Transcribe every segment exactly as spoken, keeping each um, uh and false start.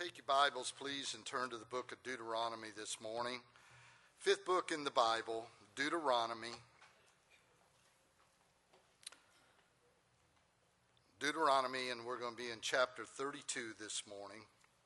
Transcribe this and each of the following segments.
Take your Bibles, please, and turn to the book of Deuteronomy this morning. Fifth book in the Bible, Deuteronomy. Deuteronomy, and we're going to be in chapter thirty-two this morning.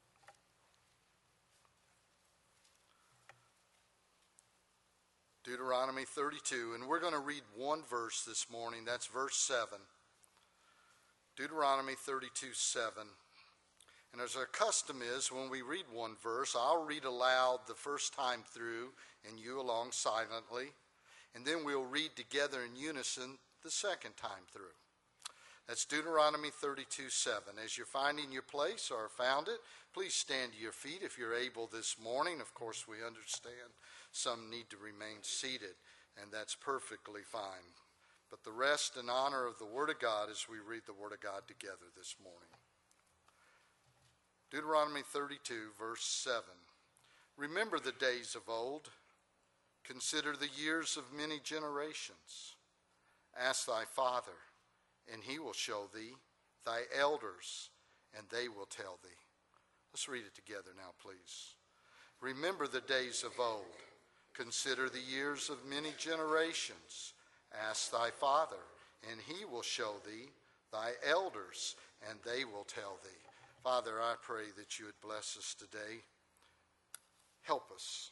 Deuteronomy thirty-two, and we're going to read one verse this morning. That's verse seven. Deuteronomy thirty-two, seven. And as our custom is, when we read one verse, I'll read aloud the first time through, and you along silently. And then we'll read together in unison the second time through. That's Deuteronomy thirty-two, seven. As you're finding your place or found it, please stand to your feet if you're able this morning. Of course, we understand some need to remain seated, and that's perfectly fine. But the rest and honor of the Word of God as we read the Word of God together this morning. Deuteronomy thirty-two, verse seven. Remember the days of old. Consider the years of many generations. Ask thy father, and he will show thee, thy elders, and they will tell thee. Let's read it together now, please. Remember the days of old. Consider the years of many generations. Ask thy father, and he will show thee, thy elders, and they will tell thee. Father, I pray that you would bless us today. Help us.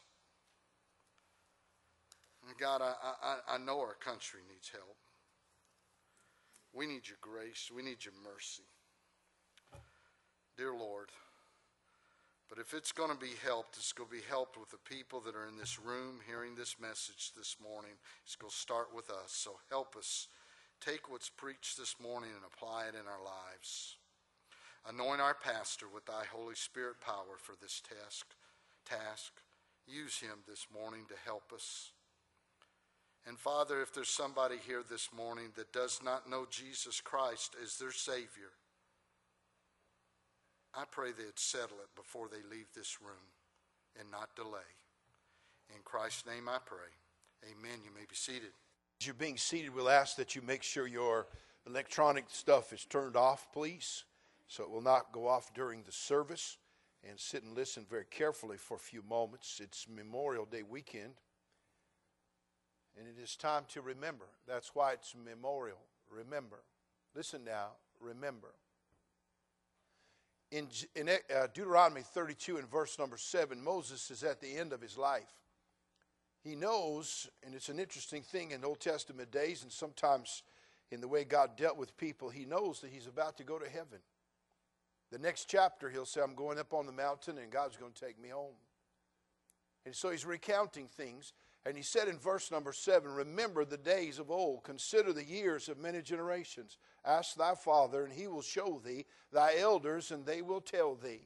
And God, I, I, I know our country needs help. We need your grace. We need your mercy. Dear Lord, but if it's going to be helped, it's going to be helped with the people that are in this room hearing this message this morning. It's going to start with us. So help us take what's preached this morning and apply it in our lives. Anoint our pastor with thy Holy Spirit power for this task. task. Use him this morning to help us. And Father, if there's somebody here this morning that does not know Jesus Christ as their Savior, I pray they'd settle it before they leave this room and not delay. In Christ's name I pray. Amen. You may be seated. As you're being seated, we'll ask that you make sure your electronic stuff is turned off, please, so it will not go off during the service. And sit and listen very carefully for a few moments. It's Memorial Day weekend, and it is time to remember. That's why it's memorial. Remember. Listen now. Remember. In, in uh, Deuteronomy thirty-two and verse number seven, Moses is at the end of his life. He knows, and it's an interesting thing in Old Testament days, and sometimes in the way God dealt with people, he knows that he's about to go to heaven. The next chapter, he'll say, I'm going up on the mountain, and God's going to take me home. And so he's recounting things. And he said in verse number seven, remember the days of old. Consider the years of many generations. Ask thy father, and he will show thee, thy elders, and they will tell thee.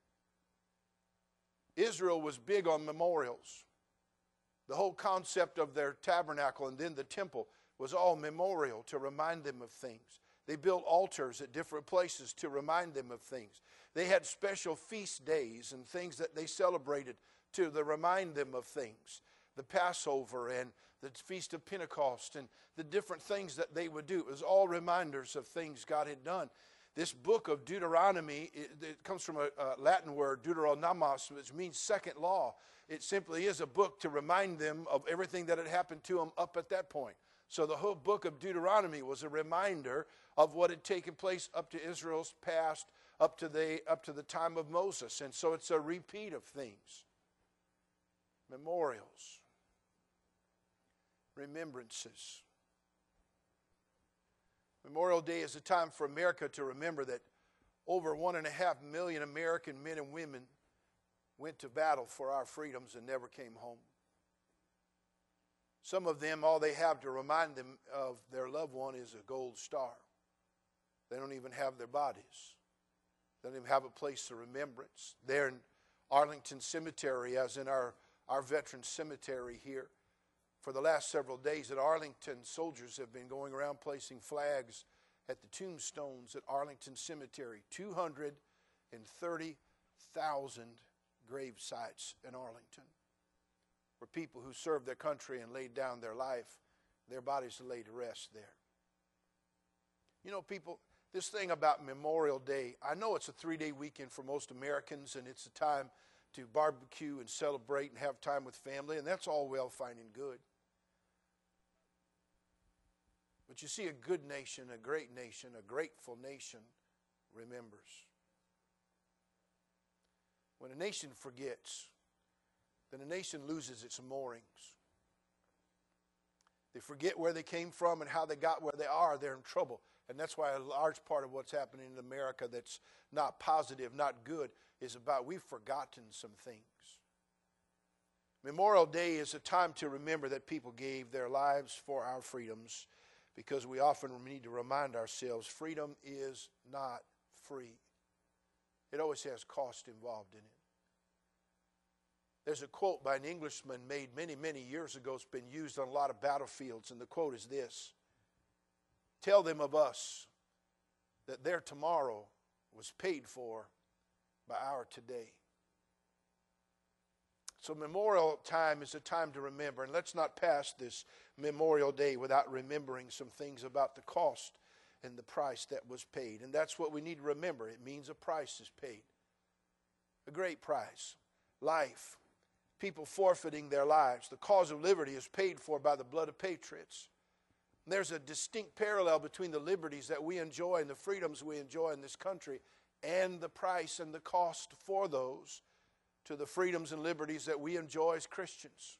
Israel was big on memorials. The whole concept of their tabernacle and then the temple was all memorial to remind them of things. They built altars at different places to remind them of things. They had special feast days and things that they celebrated to, to remind them of things. The Passover and the Feast of Pentecost and the different things that they would do. It was all reminders of things God had done. This book of Deuteronomy, it, it comes from a, a Latin word, Deuteronomos, which means second law. It simply is a book to remind them of everything that had happened to them up at that point. So the whole book of Deuteronomy was a reminder of what had taken place up to Israel's past, up to the, up to the time of Moses. And so it's a repeat of things. Memorials. Remembrances. Memorial Day is a time for America to remember that over one and a half million American men and women went to battle for our freedoms and never came home. Some of them, all they have to remind them of their loved one is a gold star. They don't even have their bodies. They don't even have a place of remembrance. They're in Arlington Cemetery, as in our, our Veterans Cemetery here. For the last several days at Arlington, soldiers have been going around placing flags at the tombstones at Arlington Cemetery. two hundred thirty thousand grave sites in Arlington, where people who served their country and laid down their life, their bodies are laid to rest there. You know, people, This thing about Memorial Day, I know it's a three-day weekend for most Americans, and it's a time to barbecue and celebrate and have time with family, and that's all well, fine, and good. But you see, a good nation, a great nation, a grateful nation remembers. When a nation forgets, then a nation loses its moorings. They forget where they came from and how they got where they are, they're in trouble. And that's why a large part of what's happening in America that's not positive, not good, is about we've forgotten some things. Memorial Day is a time to remember that people gave their lives for our freedoms, because we often need to remind ourselves freedom is not free. It always has cost involved in it. There's a quote by an Englishman made many, many years ago. It's been used on a lot of battlefields, and the quote is this: "Tell them of us that their tomorrow was paid for by our today." So Memorial time is a time to remember, and let's not pass this Memorial Day without remembering some things about the cost and the price that was paid. And that's what we need to remember. It means a price is paid. A great price. Life. People forfeiting their lives. The cause of liberty is paid for by the blood of patriots. And there's a distinct parallel between the liberties that we enjoy and the freedoms we enjoy in this country and the price and the cost for those to the freedoms and liberties that we enjoy as Christians.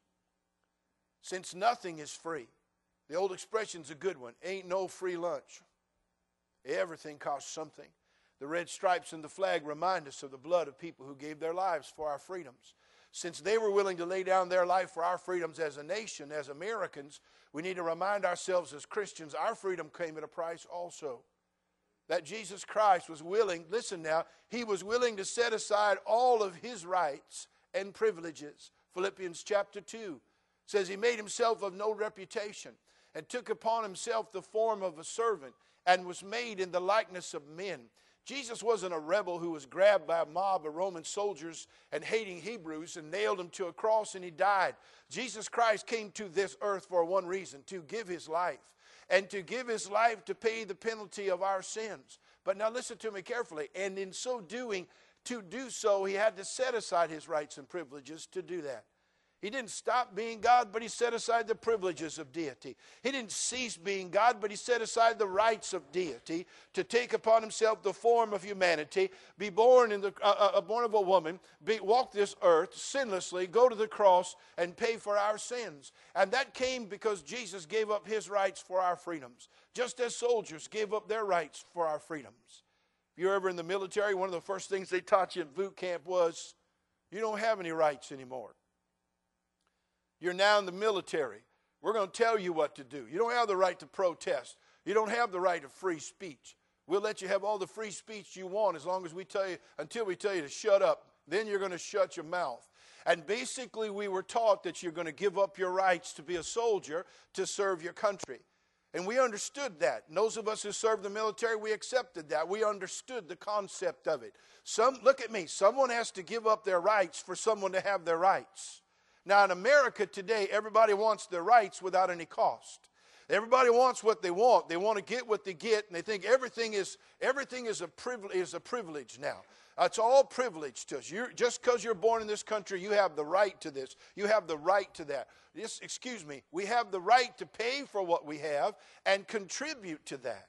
Since nothing is free, the old expression's a good one: ain't no free lunch. Everything costs something. The red stripes and the flag remind us of the blood of people who gave their lives for our freedoms. Since they were willing to lay down their life for our freedoms as a nation, as Americans, we need to remind ourselves as Christians our freedom came at a price also. That Jesus Christ was willing, listen now, he was willing to set aside all of his rights and privileges. Philippians chapter two says he made himself of no reputation and took upon himself the form of a servant and was made in the likeness of men. Jesus wasn't a rebel who was grabbed by a mob of Roman soldiers and hating Hebrews and nailed him to a cross and he died. Jesus Christ came to this earth for one reason: to give his life. And to give his life to pay the penalty of our sins. But now listen to me carefully. And in so doing, to do so, he had to set aside his rights and privileges to do that. He didn't stop being God, but he set aside the privileges of deity. He didn't cease being God, but he set aside the rights of deity to take upon himself the form of humanity, be born in the uh, uh, born of a woman, be, walk this earth sinlessly, go to the cross, and pay for our sins. And that came because Jesus gave up his rights for our freedoms, just as soldiers gave up their rights for our freedoms. If you're ever in the military, one of the first things they taught you in boot camp was, you don't have any rights anymore. You're now in the military. We're going to tell you what to do. You don't have the right to protest. You don't have the right of free speech. We'll let you have all the free speech you want as long as we tell you, until we tell you to shut up. Then you're going to shut your mouth. And basically we were taught that you're going to give up your rights to be a soldier to serve your country. And we understood that. And those of us who served the military, we accepted that. We understood the concept of it. Some, look at me, someone has to give up their rights for someone to have their rights. Now, in America today, everybody wants their rights without any cost. Everybody wants what they want. They want to get what they get, and they think everything is everything is a privilege. Is a privilege now. It's all privilege to us. You're, just because you're born in this country, you have the right to this. You have the right to that. Just, excuse me. We have the right to pay for what we have and contribute to that.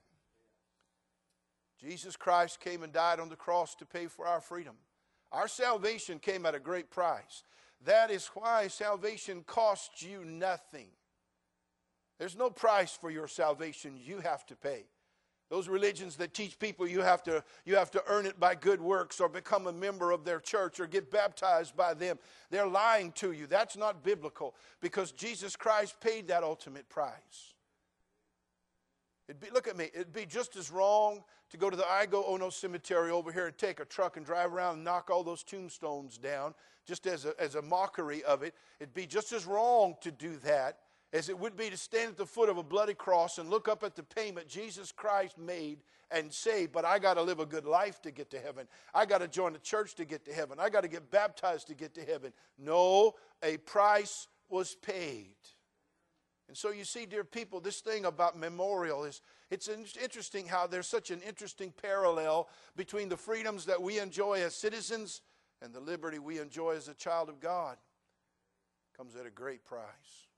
Jesus Christ came and died on the cross to pay for our freedom. Our salvation came at a great price. That is why salvation costs you nothing. There's no price for your salvation you have to pay. Those religions that teach people you have to, you have to earn it by good works or become a member of their church or get baptized by them, they're lying to you. That's not biblical, because Jesus Christ paid that ultimate price. It'd be, look at me, it'd be just as wrong to go to the Igo Ono Cemetery over here and take a truck and drive around and knock all those tombstones down just as a, as a mockery of it. It'd be just as wrong to do that as it would be to stand at the foot of a bloody cross and look up at the payment Jesus Christ made and say, but I got to live a good life to get to heaven. I got to join the church to get to heaven. I got to get baptized to get to heaven. No, a price was paid. And so you see, dear people, this thing about memorial is, it's interesting how there's such an interesting parallel between the freedoms that we enjoy as citizens and the liberty we enjoy as a child of God. It comes at a great price.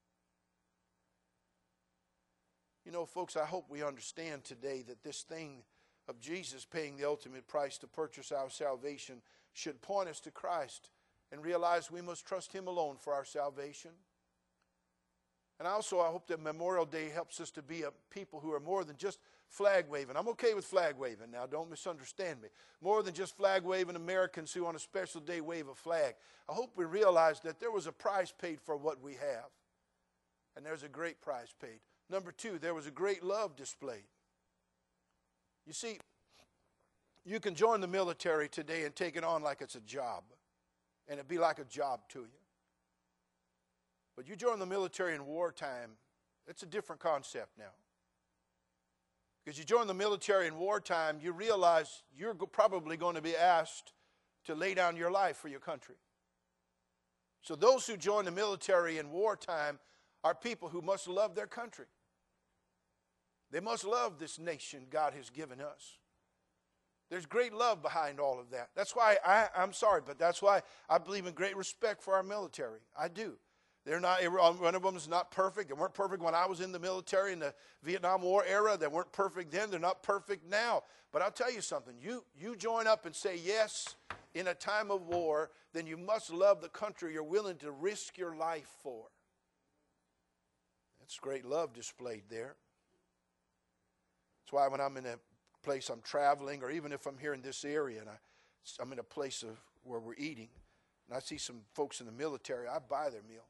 You know, folks, I hope we understand today that this thing of Jesus paying the ultimate price to purchase our salvation should point us to Christ and realize we must trust Him alone for our salvation. And also, I hope that Memorial Day helps us to be a people who are more than just flag waving. I'm okay with flag waving now, don't misunderstand me. More than just flag waving Americans who on a special day wave a flag. I hope we realize that there was a price paid for what we have. And there's a great price paid. Number two, there was a great love displayed. You see, you can join the military today and take it on like it's a job. And it'd be like a job to you. But you join the military in wartime, it's a different concept now. Because you join the military in wartime, you realize you're probably going to be asked to lay down your life for your country. So those who join the military in wartime are people who must love their country. They must love this nation God has given us. There's great love behind all of that. That's why, I, I'm sorry, but that's why I believe in great respect for our military. I do. They're not, one of them is not perfect. They weren't perfect when I was in the military in the Vietnam War era. They weren't perfect then. They're not perfect now. But I'll tell you something. You, you join up and say yes in a time of war, then you must love the country you're willing to risk your life for. That's great love displayed there. That's why when I'm in a place I'm traveling, or even if I'm here in this area and I, I'm in a place of where we're eating, and I see some folks in the military, I buy their meal.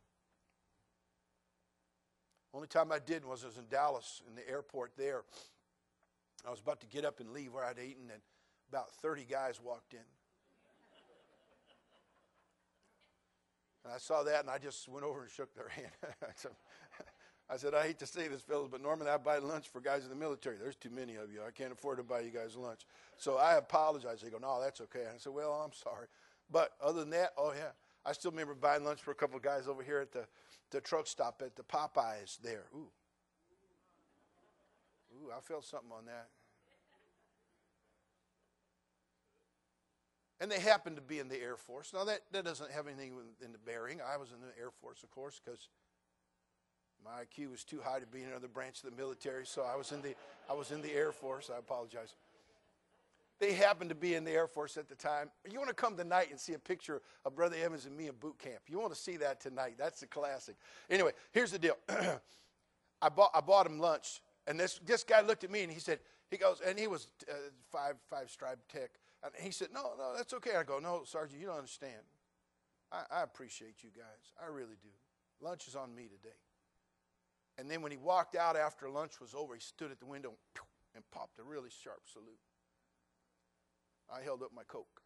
Only time I did was I was in Dallas in the airport there. I was about to get up and leave where I'd eaten, and about thirty guys walked in. And I saw that, and I just went over and shook their hand. I said, I hate to say this, fellas, but normally I buy lunch for guys in the military. There's too many of you. I can't afford to buy you guys lunch. So I apologize. They go, no, that's okay. I said, well, I'm sorry. But other than that, oh, yeah. I still remember buying lunch for a couple of guys over here at the, the truck stop at the Popeyes there. Ooh. Ooh, I felt something on that. And they happened to be in the Air Force. Now, that, that doesn't have anything in the bearing. I was in the Air Force, of course, because my I Q was too high to be in another branch of the military, so I was in the I was in the Air Force. I apologize. They happened to be in the Air Force at the time. You want to come tonight and see a picture of Brother Evans and me in boot camp. You want to see that tonight. That's the classic. Anyway, here's the deal. I bought I bought him lunch, and this this guy looked at me and he said, he goes, and he was uh, five five stripe tech, and he said, no, no, that's okay. I go, no, Sergeant, you don't understand. I, I appreciate you guys. I really do. Lunch is on me today. And then when he walked out after lunch was over, he stood at the window and popped a really sharp salute. I held up my Coke.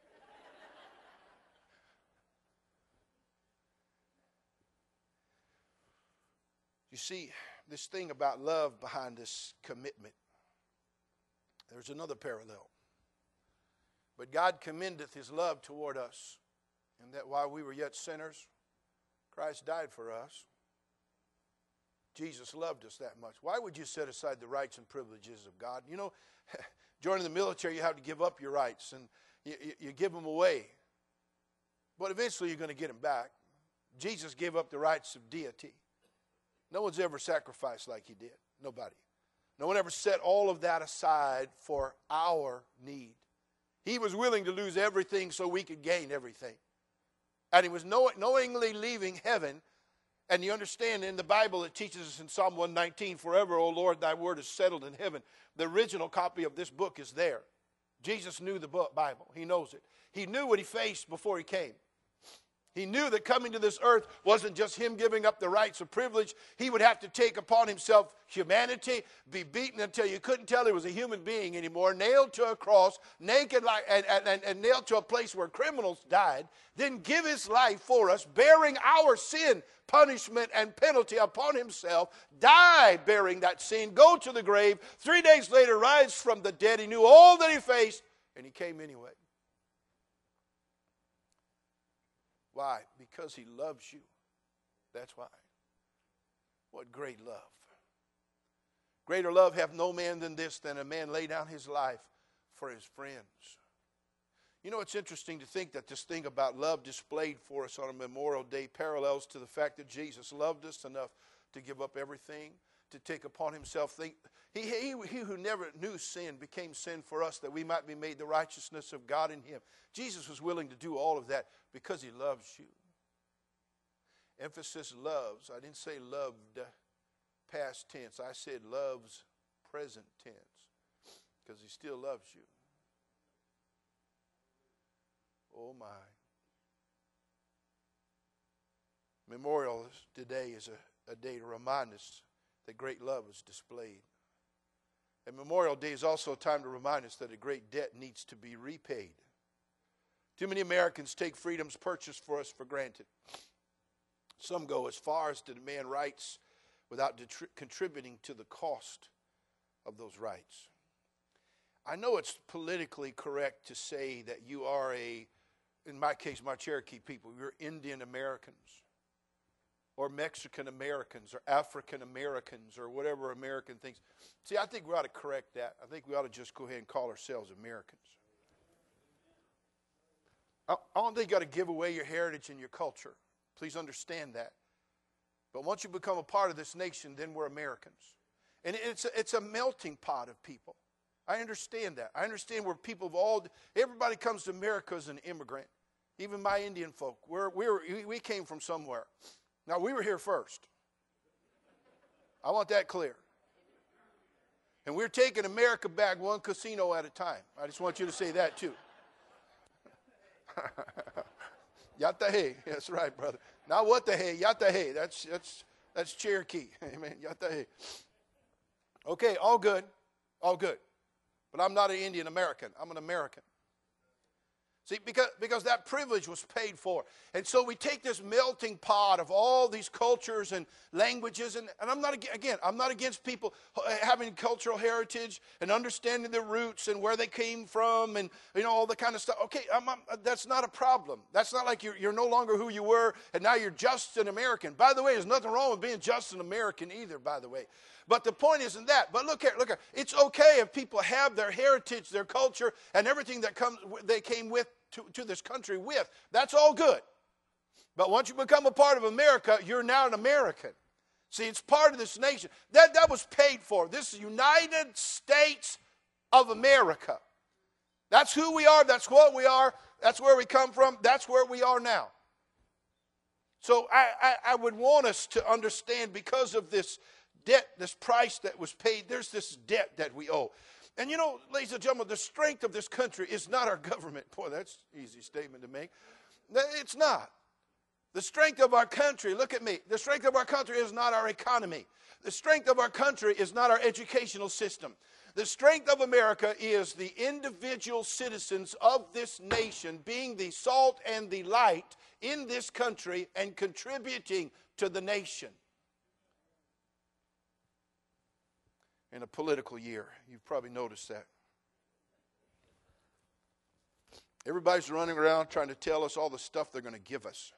You see, this thing about love behind this commitment, there's another parallel. But God commendeth his love toward us, and that while we were yet sinners, Christ died for us. Jesus loved us that much. Why would you set aside the rights and privileges of God? You know, joining the military, you have to give up your rights, and you, you, you give them away. But eventually you're going to get them back. Jesus gave up the rights of deity. No one's ever sacrificed like he did. Nobody. No one ever set all of that aside for our need. He was willing to lose everything so we could gain everything. And he was knowingly leaving heaven. And you understand, in the Bible, it teaches us in Psalm one nineteen, forever, O Lord, thy word is settled in heaven. The original copy of this book is there. Jesus knew the book, Bible. He knows it. He knew what he faced before he came. He knew that coming to this earth wasn't just him giving up the rights of privilege. He would have to take upon himself humanity, be beaten until you couldn't tell he was a human being anymore, nailed to a cross, naked like, and, and, and nailed to a place where criminals died, then give his life for us, bearing our sin, punishment, and penalty upon himself, die bearing that sin, go to the grave, three days later rise from the dead. He knew all that he faced, and he came anyway. Why? Because he loves you. That's why. What great love. Greater love hath no man than this, than a man lay down his life for his friends. You know, it's interesting to think that this thing about love displayed for us on a Memorial Day parallels to the fact that Jesus loved us enough to give up everything, to take upon himself. He, he, he, he who never knew sin became sin for us, that we might be made the righteousness of God in him. Jesus was willing to do all of that because he loves you. Emphasis loves. I didn't say loved past tense. I said loves present tense, because he still loves you. Oh my. Memorial today is a, a day to remind us that great love is displayed. And Memorial Day is also a time to remind us that a great debt needs to be repaid. Too many Americans take freedoms purchased for us for granted. Some go as far as to demand rights without detri- contributing to the cost of those rights. I know it's politically correct to say that you are a, in my case, my Cherokee people, you're Indian Americans, or Mexican Americans, or African Americans, or whatever American thinks. See, I think we ought to correct that. I think we ought to just go ahead and call ourselves Americans. I don't think you got to give away your heritage and your culture. Please understand that. But once you become a part of this nation, then we're Americans. And it's a, it's a melting pot of people. I understand that. I understand where people of all, everybody comes to America as an immigrant. Even my Indian folk. We're, we're, we came from somewhere. Now, we were here first. I want that clear. And we're taking America back one casino at a time. I just want you to say that too. Yatahe. That's right, brother. Not what the hey, Yatahe. That's that's that's Cherokee. Amen. Yatahe. Okay, all good. All good. But I'm not an Indian American. I'm an American. See, because, because that privilege was paid for. And so we take this melting pot of all these cultures and languages. And, and I'm not, again, I'm not against people having cultural heritage and understanding their roots and where they came from and, you know, all the kind of stuff. Okay, I'm, I'm, that's not a problem. That's not like you're, you're no longer who you were and now you're just an American. By the way, there's nothing wrong with being just an American either, by the way. But the point isn't that. But look here, look here. It's okay if people have their heritage, their culture, and everything that comes they came with to, to this country with. That's all good. But once you become a part of America, you're now an American. See, it's part of this nation. That, that was paid for. This is the United States of America. That's who we are. That's what we are. That's where we come from. That's where we are now. So I, I, I would want us to understand, because of this debt, this price that was paid, there's this debt that we owe. And you know, ladies and gentlemen, the strength of this country is not our government. Boy, that's an easy statement to make. It's not. The strength of our country, look at me, the strength of our country is not our economy. The strength of our country is not our educational system. The strength of America is the individual citizens of this nation being the salt and the light in this country and contributing to the nation. In a political year, you've probably noticed that. Everybody's running around trying to tell us all the stuff they're going to give us.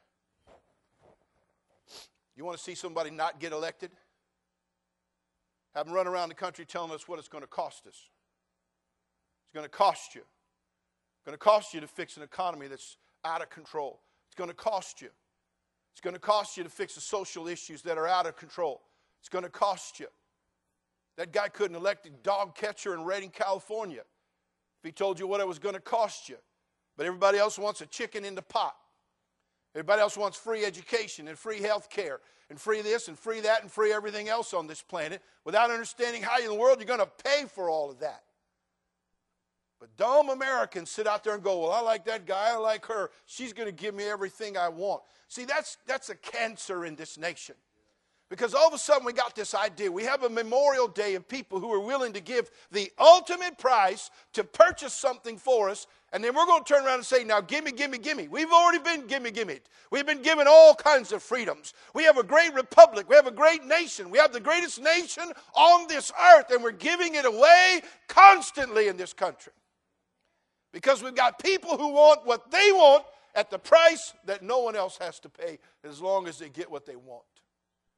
You want to see somebody not get elected? Have them run around the country telling us what it's going to cost us. It's going to cost you. It's going to cost you to fix an economy that's out of control. It's going to cost you. It's going to cost you to fix the social issues that are out of control. It's going to cost you. That guy couldn't elect a dog catcher in Redding, California, if he told you what it was going to cost you. But everybody else wants a chicken in the pot. Everybody else wants free education and free health care and free this and free that and free everything else on this planet without understanding how in the world you're going to pay for all of that. But dumb Americans sit out there and go, well, I like that guy, I like her. She's going to give me everything I want. See, that's, that's a cancer in this nation. Because all of a sudden we got this idea. We have a Memorial Day of people who are willing to give the ultimate price to purchase something for us. And then we're going to turn around and say, now gimme, gimme, gimme. We've already been gimme, gimme. We've been given all kinds of freedoms. We have a great republic. We have a great nation. We have the greatest nation on this earth. And we're giving it away constantly in this country. Because we've got people who want what they want at the price that no one else has to pay as long as they get what they want.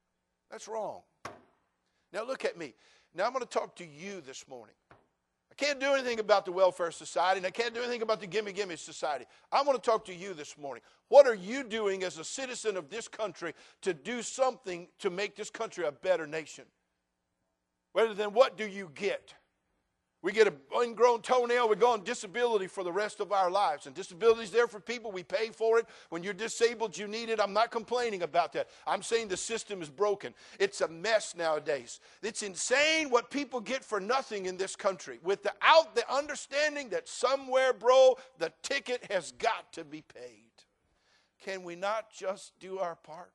That's wrong. Now look at me. Now I'm going to talk to you this morning. I can't do anything about the welfare society, and I can't do anything about the gimme gimme society. I want to talk to you this morning. What are you doing as a citizen of this country to do something to make this country a better nation? Rather than what do you get? We get an ingrown toenail, we go on disability for the rest of our lives. And disability is there for people, we pay for it. When you're disabled, you need it. I'm not complaining about that. I'm saying the system is broken. It's a mess nowadays. It's insane what people get for nothing in this country without the understanding that somewhere, bro, the ticket has got to be paid. Can we not just do our part?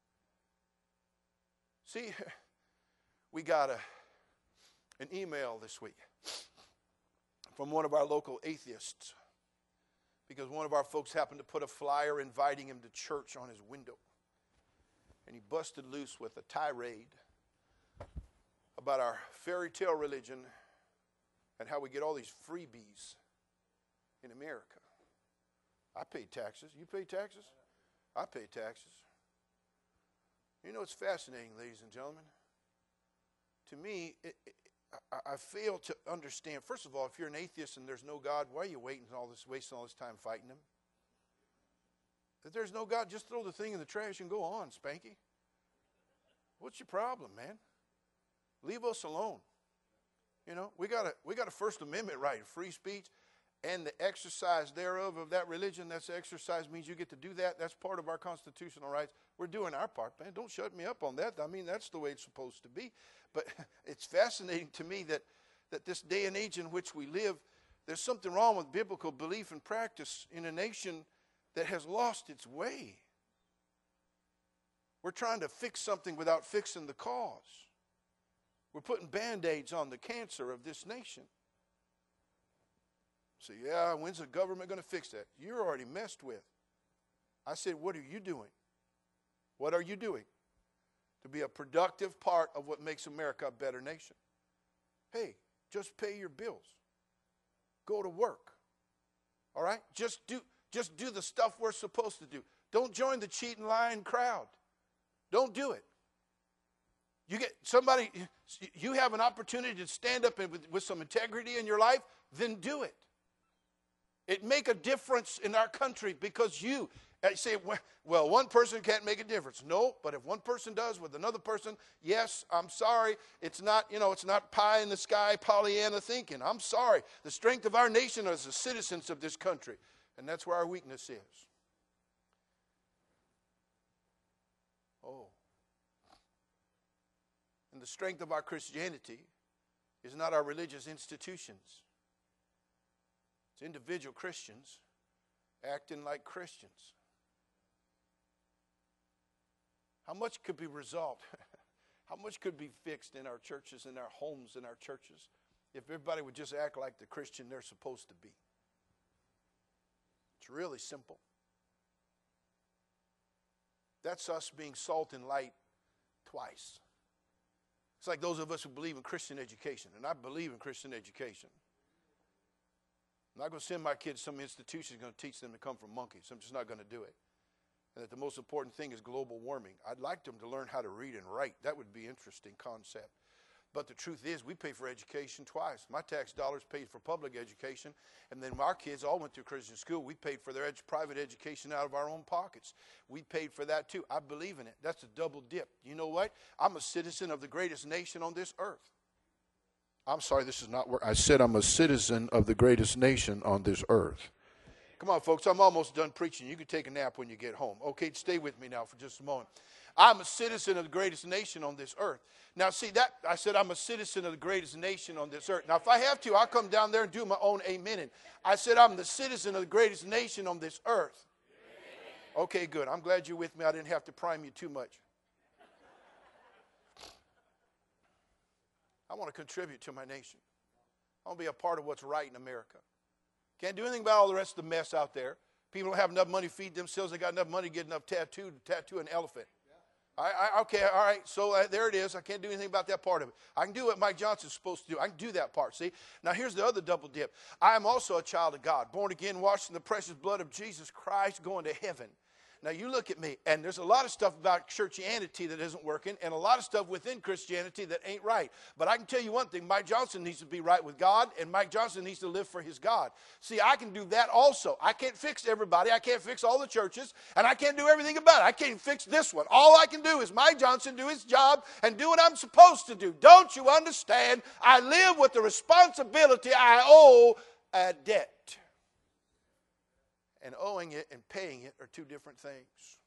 See, we got a, an email this week from one of our local atheists, because one of our folks happened to put a flyer inviting him to church on his window. And he busted loose with a tirade about our fairy tale religion and how we get all these freebies in America. I pay taxes. You pay taxes? I pay taxes. You know, it's fascinating, ladies and gentlemen. To me, it, it, I, I fail to understand. First of all, if you're an atheist and there's no God, why are you waiting all this, wasting all this time fighting him? If there's no God, just throw the thing in the trash and go on, Spanky. What's your problem, man? Leave us alone. You know, we got a we got a First Amendment right, free speech, and the exercise thereof of that religion. That's exercise means you get to do that. That's part of our constitutional rights. We're doing our part, man. Don't shut me up on that. I mean, that's the way it's supposed to be. But it's fascinating to me that, that this day and age in which we live, there's something wrong with biblical belief and practice in a nation that has lost its way. We're trying to fix something without fixing the cause. We're putting Band-Aids on the cancer of this nation. So, yeah, when's the government going to fix that? You're already messed with. I said, what are you doing? What are you doing to be a productive part of what makes America a better nation? Hey, just pay your bills. Go to work. All right? Just do, just do the stuff we're supposed to do. Don't join the cheating, lying crowd. Don't do it. You get somebody, you have an opportunity to stand up with, with some integrity in your life, then do it. It make a difference in our country because you, you say, well, one person can't make a difference. No, but if one person does with another person, yes, I'm sorry. It's not, you know, it's not pie in the sky, Pollyanna thinking. I'm sorry. The strength of our nation is the citizens of this country, and that's where our weakness is. Oh. And the strength of our Christianity is not our religious institutions. It's individual Christians acting like Christians. How much could be resolved? How much could be fixed in our churches, in our homes, in our churches, if everybody would just act like the Christian they're supposed to be? It's really simple. That's us being salt and light twice. It's like those of us who believe in Christian education, and I believe in Christian education. I'm not going to send my kids to some institution that's going to teach them to come from monkeys. I'm just not going to do it. And that the most important thing is global warming. I'd like them to learn how to read and write. That would be an interesting concept. But the truth is, we pay for education twice. My tax dollars paid for public education, and then our kids all went to Christian school. We paid for their ed- private education out of our own pockets. We paid for that too. I believe in it. That's a double dip. You know what? I'm a citizen of the greatest nation on this earth. I'm sorry, this is not where I said I'm a citizen of the greatest nation on this earth. Come on, folks, I'm almost done preaching. You can take a nap when you get home. Okay, stay with me now for just a moment. I'm a citizen of the greatest nation on this earth. Now, see, that I said I'm a citizen of the greatest nation on this earth. Now, if I have to, I'll come down there and do my own amening. I said I'm the citizen of the greatest nation on this earth. Okay, good. I'm glad you're with me. I didn't have to prime you too much. I want to contribute to my nation. I want to be a part of what's right in America. Can't do anything about all the rest of the mess out there. People don't have enough money to feed themselves. They got enough money to get enough tattoo to tattoo an elephant. Yeah. I, I, okay, all right, so uh, there it is. I can't do anything about that part of it. I can do what Mike Johnson's supposed to do. I can do that part, see? Now, here's the other double dip. I am also a child of God, born again, washed in the precious blood of Jesus Christ, going to heaven. now you look at me, and there's a lot of stuff about churchianity that isn't working, and a lot of stuff within Christianity that ain't right. But I can tell you one thing, Mike Johnson needs to be right with God, and Mike Johnson needs to live for his God. See, I can do that also. I can't fix everybody. I can't fix all the churches, and I can't do everything about it. I can't fix this one. All I can do is Mike Johnson do his job and do what I'm supposed to do. Don't you understand? I live with the responsibility I owe a debt. And owing it and paying it are two different things.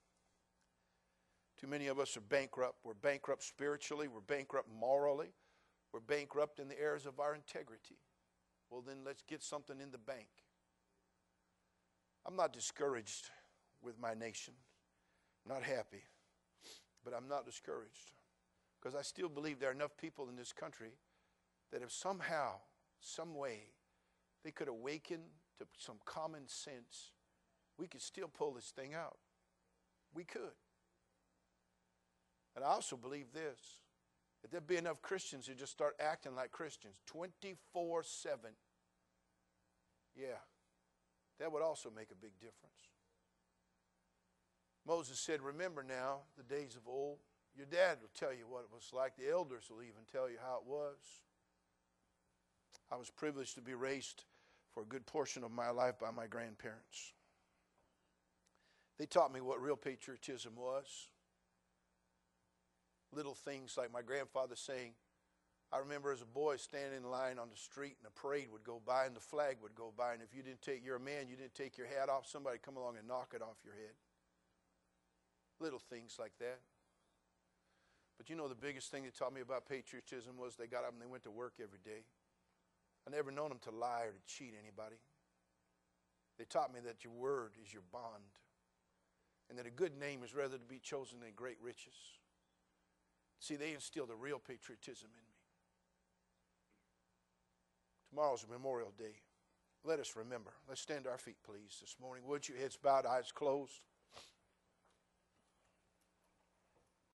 Too many of us are bankrupt. We're bankrupt spiritually. We're bankrupt morally. We're bankrupt in the areas of our integrity. Well, then let's get something in the bank. I'm not discouraged with my nation. I'm not happy. But I'm not discouraged. Because I still believe there are enough people in this country that if somehow, some way, they could awaken to some common sense, we could still pull this thing out. We could. And I also believe this, that there'd be enough Christians who just start acting like Christians twenty-four seven. Yeah, that would also make a big difference. Moses said, remember now the days of old. Your dad will tell you what it was like. The elders will even tell you how it was. I was privileged to be raised for a good portion of my life by my grandparents. They taught me what real patriotism was. Little things like my grandfather saying, I remember as a boy standing in line on the street and a parade would go by and the flag would go by, and if you didn't take, you're a man, you didn't take your hat off, somebody come along and knock it off your head. Little things like that. But you know the biggest thing they taught me about patriotism was they got up and they went to work every day. I never known them to lie or to cheat anybody. They taught me that your word is your bond. And that a good name is rather to be chosen than great riches. See, they instilled a real patriotism in me. Tomorrow's Memorial Day. Let us remember. Let's stand to our feet, please, this morning. Would you? Heads bowed, eyes closed.